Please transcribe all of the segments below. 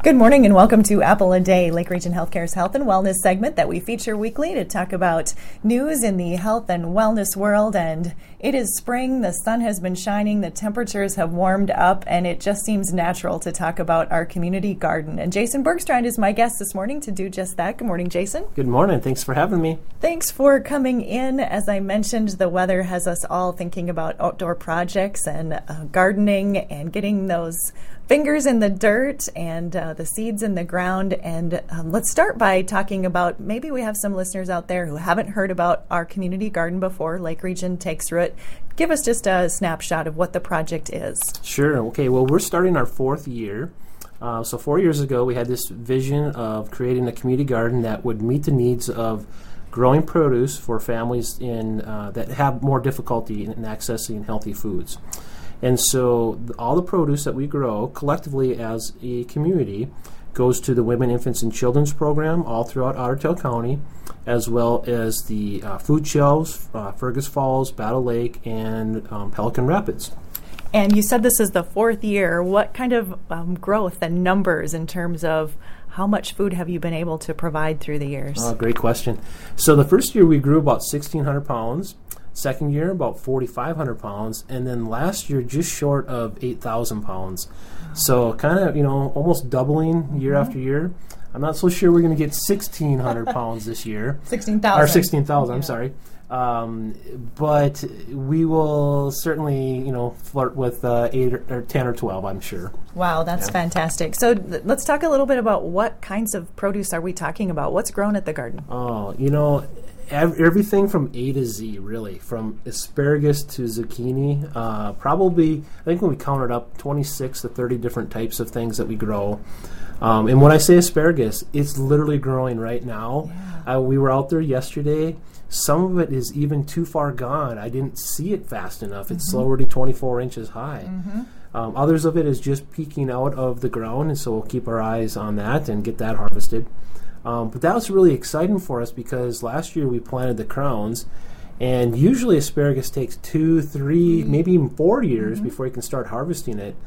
Good morning and welcome to Apple a Day, Lake Region Healthcare's health and wellness segment that we feature weekly to talk about news in the health and wellness world. And it is spring, the sun has been shining, the temperatures have warmed up, and it just seems natural to talk about our community garden. And Jason Bergstrand is my guest this morning to do just that. Good morning, Jason. Good morning. Thanks for having me. Thanks for coming in. As I mentioned, the weather has us all thinking about outdoor projects and gardening and getting those fingers in the dirt and the seeds in the ground. And let's start by talking about, maybe we have some listeners out there who haven't heard about our community garden before. Lake Region takes through it. Give us just a snapshot of what the project is. Sure. Okay. Well, we're starting our fourth year. So 4 years ago, we had this vision of creating a community garden that would meet the needs of growing produce for families in that have more difficulty in accessing healthy foods. And so all the produce that we grow collectively as a community goes to the Women, Infants, and Children's program all throughout Otter Tail County, as well as the food shelves, Fergus Falls, Battle Lake, and Pelican Rapids. And you said this is the fourth year. What kind of growth and numbers in terms of how much food have you been able to provide through the years? Great question. So the first year we grew about 1,600 pounds. Second year, about 4,500 pounds, and then last year, just short of 8,000 pounds. So kind of, almost doubling year after year. I'm not so sure we're going to get 1,600 pounds this year. 16,000. Or 16,000, I'm sorry. But we will certainly, flirt with 8 or 10 or 12, I'm sure. Wow, that's fantastic. So let's talk a little bit about what kinds of produce are we talking about? What's grown at the garden? Everything from A to Z, really, from asparagus to zucchini. Probably, I think when we counted up, 26 to 30 different types of things that we grow. And when I say asparagus, it's literally growing right now. Yeah. We were out there yesterday. Some of it is even too far gone. I didn't see it fast enough. It's already 24 inches high. Others of it is just peeking out of the ground, and so we'll keep our eyes on that and get that harvested. But that was really exciting for us because last year we planted the crowns, and usually asparagus takes 2, 3, maybe even 4 years before you can start harvesting it.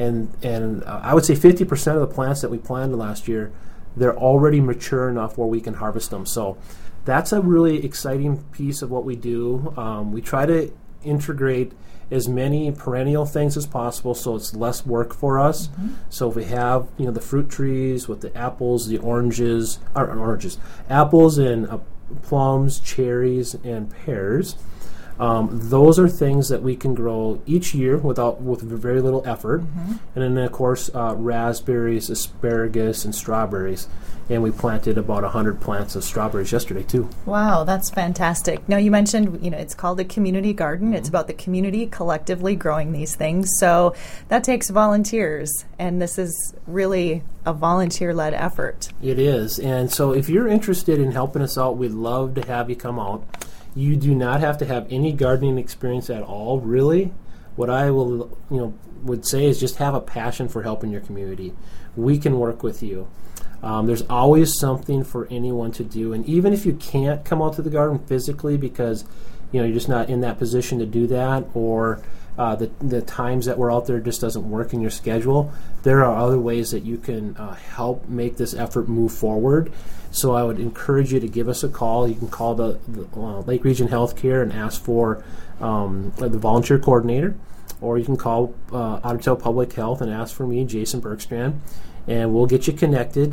And I would say 50% of the plants that we planted last year, they're already mature enough where we can harvest them. So that's a really exciting piece of what we do. We try to integrate as many perennial things as possible so it's less work for us. So if we have, the fruit trees with the apples, the oranges, apples and plums, cherries, and pears, those are things that we can grow each year with very little effort. And then, of course, raspberries, asparagus, and strawberries. And we planted about 100 plants of strawberries yesterday, too. Wow, that's fantastic. Now, you mentioned, it's called a community garden. It's about the community collectively growing these things. So that takes volunteers, and this is really a volunteer-led effort. It is. And so if you're interested in helping us out, we'd love to have you come out. You do not have to have any gardening experience at all, really. What I would say is just have a passion for helping your community. We can work with you. There's always something for anyone to do, and even if you can't come out to the garden physically because you're just not in that position to do that, or the times that we're out there just doesn't work in your schedule, there are other ways that you can help make this effort move forward. So I would encourage you to give us a call. You can call the Lake Region Healthcare and ask for the volunteer coordinator, or you can call Otter Tail Public Health and ask for me, Jason Bergstrand, and we'll get you connected.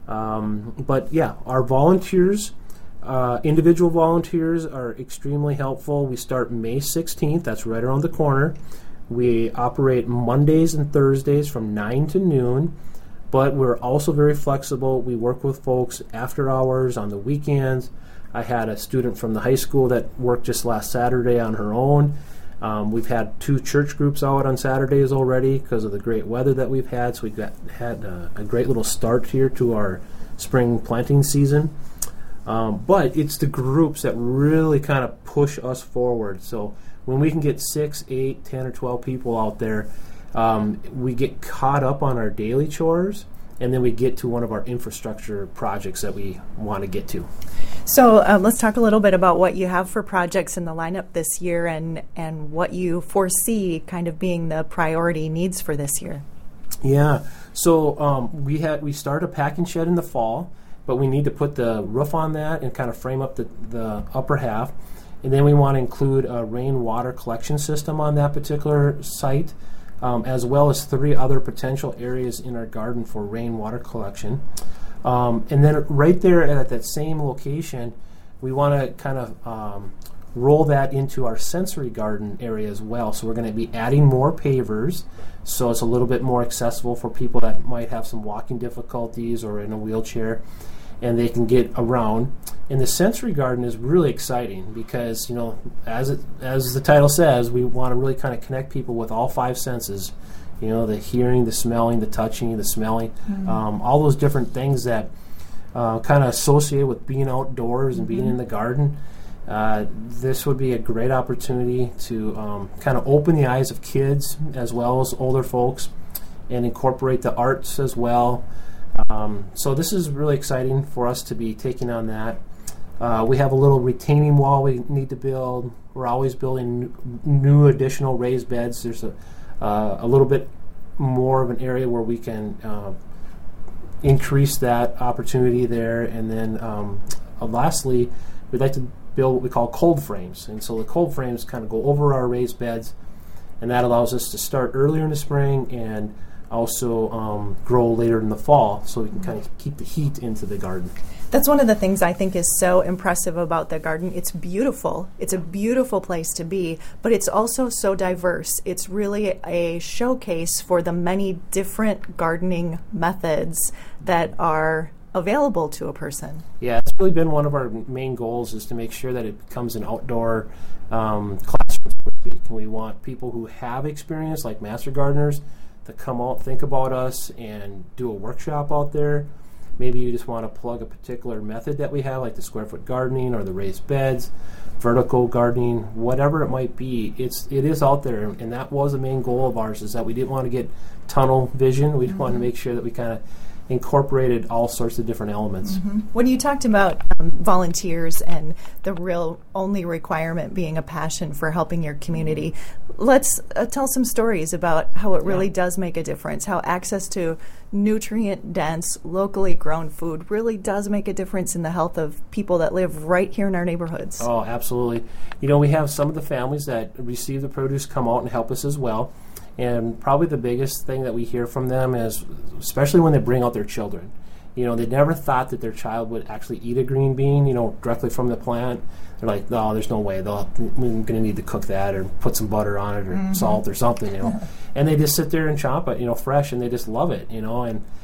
But yeah, our volunteers, individual volunteers, are extremely helpful. We start May 16th. That's right around the corner. We operate Mondays and Thursdays from 9 to noon, but we're also very flexible. We work with folks after hours, on the weekends. I had a student from the high school that worked just last Saturday on her own. We've had 2 church groups out on Saturdays already because of the great weather that we've had. So we've had a great little start here to our spring planting season. But it's the groups that really kind of push us forward. So when we can get 6, 8, 10, or 12 people out there, we get caught up on our daily chores, and then we get to one of our infrastructure projects that we want to get to. So let's talk a little bit about what you have for projects in the lineup this year and what you foresee kind of being the priority needs for this year. Yeah. So we start a packing shed in the fall, but we need to put the roof on that and kind of frame up the upper half. And then we want to include a rainwater collection system on that particular site, as well as 3 other potential areas in our garden for rainwater collection. And then right there at that same location, we want to kind of roll that into our sensory garden area as well. So we're going to be adding more pavers, so it's a little bit more accessible for people that might have some walking difficulties or in a wheelchair, and they can get around. And the sensory garden is really exciting because, you know, as the title says, we want to really kind of connect people with all 5 senses. You know, the hearing, the smelling, the touching, the smelling, all those different things that kind of associate with being outdoors and being in the garden. This would be a great opportunity to kind of open the eyes of kids as well as older folks and incorporate the arts as well. So this is really exciting for us to be taking on that. We have a little retaining wall we need to build. We're always building new additional raised beds. There's a little bit more of an area where we can increase that opportunity there. And then lastly, we'd like to build what we call cold frames. And so the cold frames kind of go over our raised beds, and that allows us to start earlier in the spring and also grow later in the fall, so we can kind of keep the heat into the garden. That's one of the things I think is so impressive about the garden. It's beautiful. It's a beautiful place to be, but it's also so diverse. It's really a showcase for the many different gardening methods that are available to a person. Yeah, it's really been one of our main goals, is to make sure that it becomes an outdoor classroom, so to speak. And we want people who have experience, like master gardeners, to come out, think about us, and do a workshop out there. Maybe you just want to plug a particular method that we have, like the square foot gardening or the raised beds, vertical gardening, whatever it might be. It is out there, and that was the main goal of ours, is that we didn't want to get tunnel vision. We wanted to make sure that we kind of incorporated all sorts of different elements. When you talked about volunteers and the real only requirement being a passion for helping your community, let's tell some stories about how it really does make a difference, how access to nutrient-dense, locally grown food really does make a difference in the health of people that live right here in our neighborhoods. Oh, absolutely. You know, we have some of the families that receive the produce come out and help us as well. And probably the biggest thing that we hear from them is, especially when they bring out their children, you know, they never thought that their child would actually eat a green bean, you know, directly from the plant. They're like, no, there's no way. We're going to need to cook that or put some butter on it or salt or something, you know. And they just sit there and chop it, you know, fresh, and they just love it, you know. And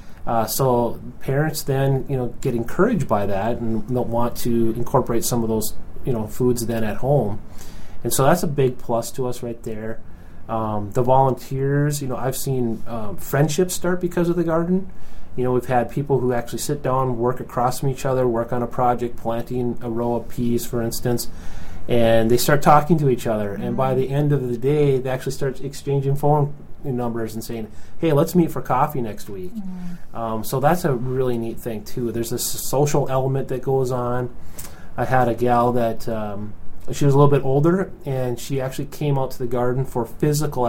so parents then, you know, get encouraged by that and don't want to incorporate some of those, you know, foods then at home. And so that's a big plus to us right there. The volunteers, you know, I've seen friendships start because of the garden. You know, we've had people who actually sit down, work across from each other, work on a project, planting a row of peas, for instance, and they start talking to each other. And by the end of the day, they actually start exchanging phone numbers and saying, hey, let's meet for coffee next week. So that's a really neat thing, too. There's this social element that goes on. I had a gal that she was a little bit older, and she actually came out to the garden for physical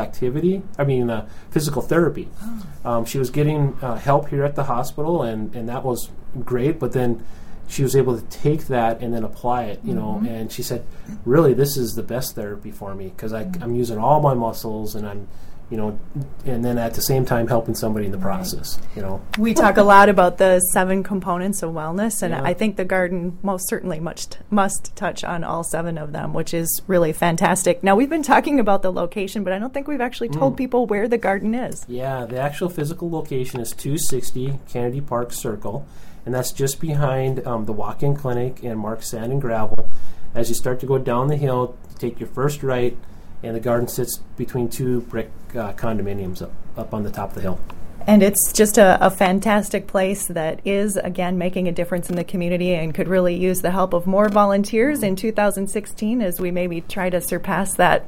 therapy. She was getting help here at the hospital, and that was great, but then she was able to take that and then apply it, you know, and she said, really, this is the best therapy for me, because I'm using all my muscles, and I'm, you know, and then at the same time helping somebody in the process, you know. We talk a lot about the 7 components of wellness, and I think the garden most certainly must touch on all 7 of them, which is really fantastic. Now, we've been talking about the location, but I don't think we've actually told people where the garden is. Yeah, the actual physical location is 260 Kennedy Park Circle, and that's just behind the walk-in clinic and Mark's Sand and Gravel. As you start to go down the hill, take your first right, and the garden sits between 2 brick condominiums up on the top of the hill. And it's just a fantastic place that is, again, making a difference in the community and could really use the help of more volunteers in 2016 as we maybe try to surpass that,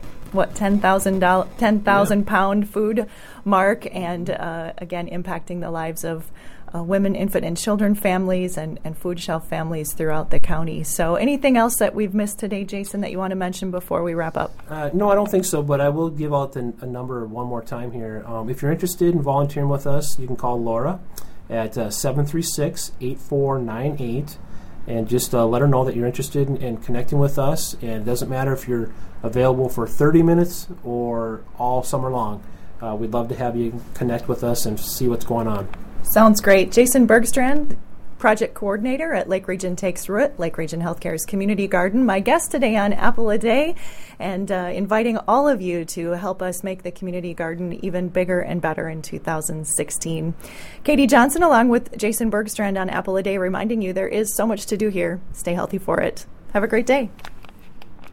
10,000 pound food mark, and again, impacting the lives of women, infant, and children families and food shelf families throughout the county. So anything else that we've missed today, Jason, that you want to mention before we wrap up? No, I don't think so, but I will give out a number one more time here. If you're interested in volunteering with us, you can call Laura at 736-8498, and just let her know that you're interested in connecting with us. And it doesn't matter if you're available for 30 minutes or all summer long. We'd love to have you connect with us and see what's going on. Sounds great. Jason Bergstrand, Project Coordinator at Lake Region Takes Root, Lake Region Healthcare's Community Garden. My guest today on Apple a Day, and inviting all of you to help us make the community garden even bigger and better in 2016. Katie Johnson along with Jason Bergstrand on Apple a Day reminding you there is so much to do here. Stay healthy for it. Have a great day.